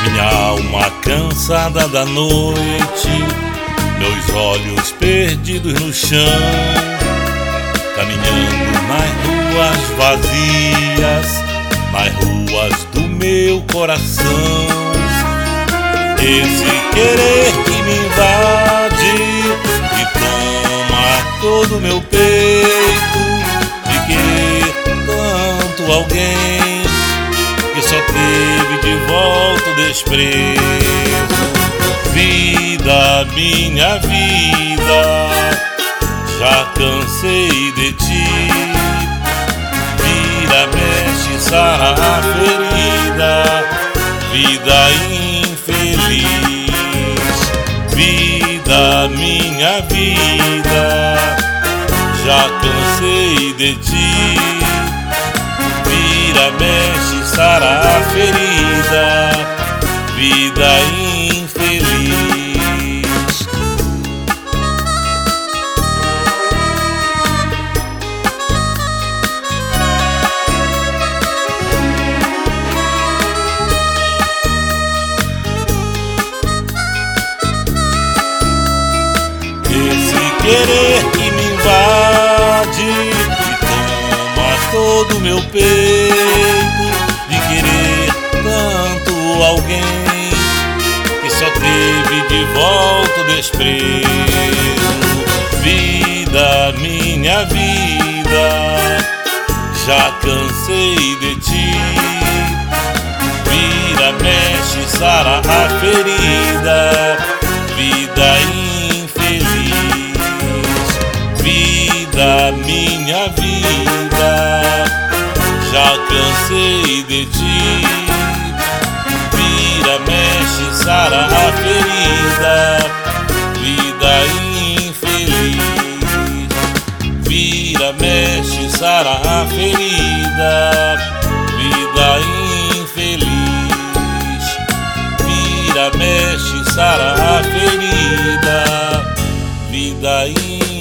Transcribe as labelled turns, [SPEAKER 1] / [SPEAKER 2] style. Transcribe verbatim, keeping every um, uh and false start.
[SPEAKER 1] Minha alma cansada da noite, meus olhos perdidos no chão, caminhando nas ruas vazias, nas ruas do meu coração. Esse querer que me invade e toma todo meu peito, de querer tanto alguém que só teve de volta o desprezo. Vida, minha vida, já cansei de ti. Vira, mexe, sara a ferida, vida infeliz. Vida, minha vida, já cansei de ti. Vira, mexe, sara a ferida, vida infeliz. Esse querer que me invade e toma todo meu peito, de querer tanto alguém que só teve de volta o desprezo. Vida, minha vida, já cansei de ti. Vira, mexe, sara a ferida, vida infeliz. Vida, minha vida, já cansei de ti. Vira, mexe, sara a ferida, vida infeliz. Vira, mexe, sara a ferida, vida infeliz. Vira, mexe, sara a ferida, vida infeliz.